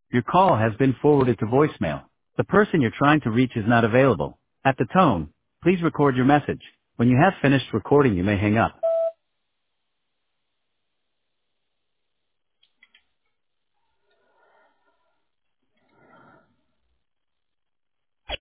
Your call has been forwarded to voicemail. The person you're trying to reach is not available. At the tone, please record your message. When you have finished recording, you may hang up.